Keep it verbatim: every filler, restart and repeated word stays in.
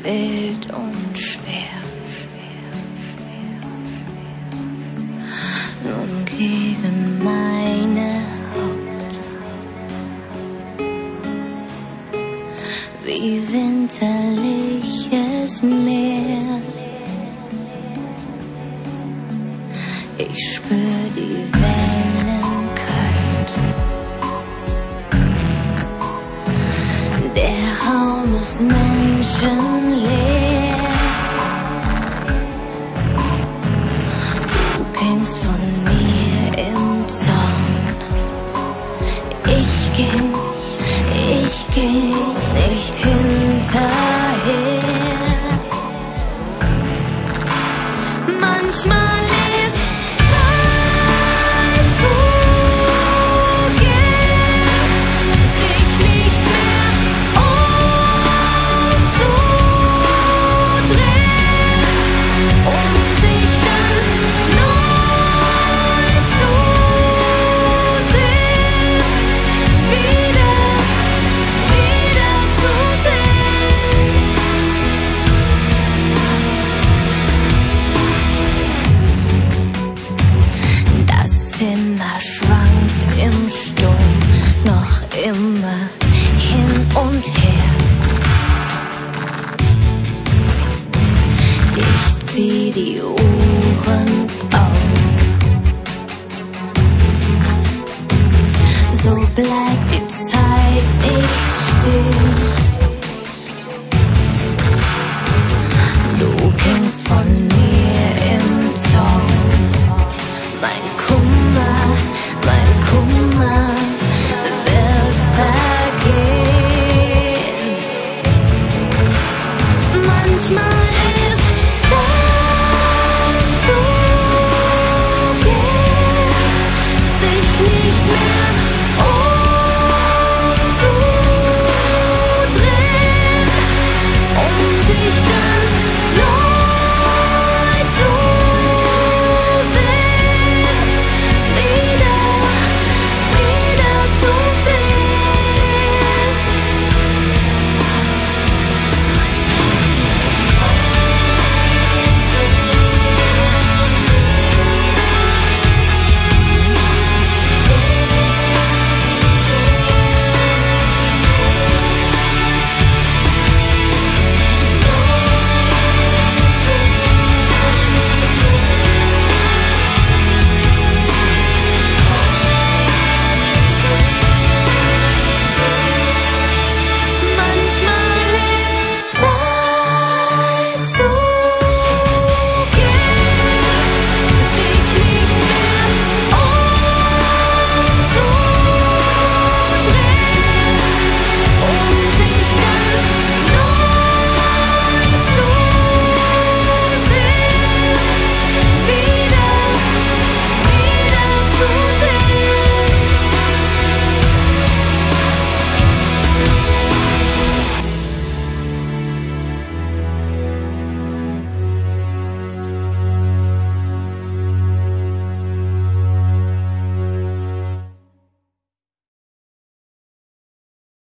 wild und schwer. Nun gegen meine Haut, wie winterliches Meer. Ich spür die Wellen kalt. Der Raum ist menschenleer. Du gingst von mir im Zorn. Ich ging, ich ging nicht hinterher. Manchmal ist Zeit vergehen, sich nicht mehr umzudrehen, um sich dann neu zu sehen, wieder, wieder zu sehen. Das Zimmer schwankt im Sturm, noch immer hin und her. Ich zieh die Uhren auf, so bleibt die Zeit